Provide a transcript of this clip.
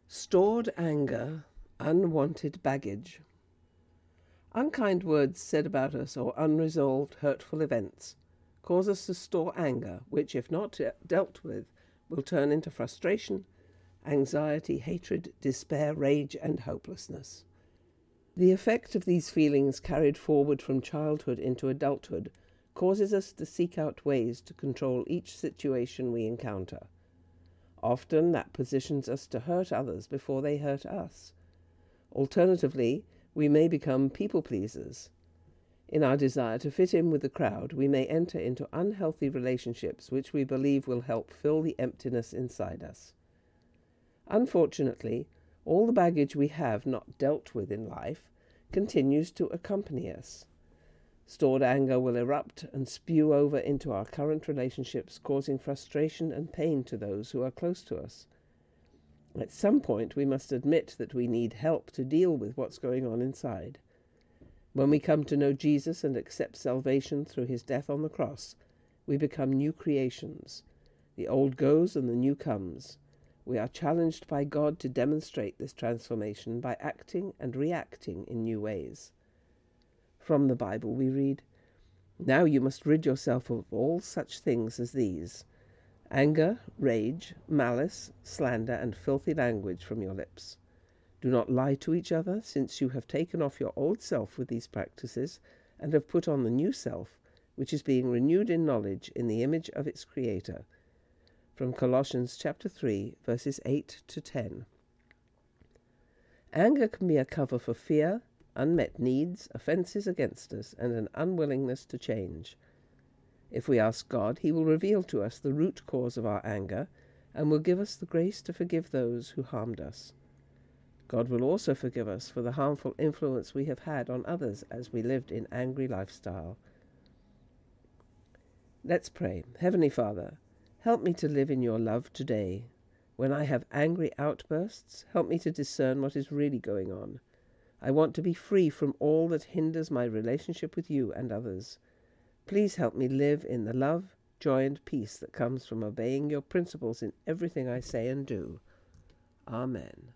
Stored anger, unwanted baggage. Unkind words said about us or unresolved hurtful events cause us to store anger, which, if not dealt with, will turn into frustration, anxiety, hatred, despair, rage, and hopelessness. The effect of these feelings carried forward from childhood into adulthood causes us to seek out ways to control each situation we encounter. Often that positions us to hurt others before they hurt us. Alternatively, we may become people pleasers. In our desire to fit in with the crowd, we may enter into unhealthy relationships which we believe will help fill the emptiness inside us. Unfortunately, all the baggage we have not dealt with in life continues to accompany us. Stored anger will erupt and spew over into our current relationships, causing frustration and pain to those who are close to us. At some point, we must admit that we need help to deal with what's going on inside. When we come to know Jesus and accept salvation through his death on the cross, we become new creations. The old goes and the new comes. We are challenged by God to demonstrate this transformation by acting and reacting in new ways. From the Bible we read, "Now you must rid yourself of all such things as these: anger, rage, malice, slander, and filthy language from your lips. Do not lie to each other, since you have taken off your old self with these practices and have put on the new self, which is being renewed in knowledge in the image of its Creator." From Colossians chapter 3, verses 8 to 10. Anger can be a cover for fear, unmet needs, offenses against us, and an unwillingness to change. If we ask God, he will reveal to us the root cause of our anger and will give us the grace to forgive those who harmed us. God will also forgive us for the harmful influence we have had on others as we lived in angry lifestyle. Let's pray. Heavenly Father, help me to live in your love today. When I have angry outbursts, help me to discern what is really going on. I want to be free from all that hinders my relationship with you and others. Please help me live in the love, joy, and peace that comes from obeying your principles in everything I say and do. Amen.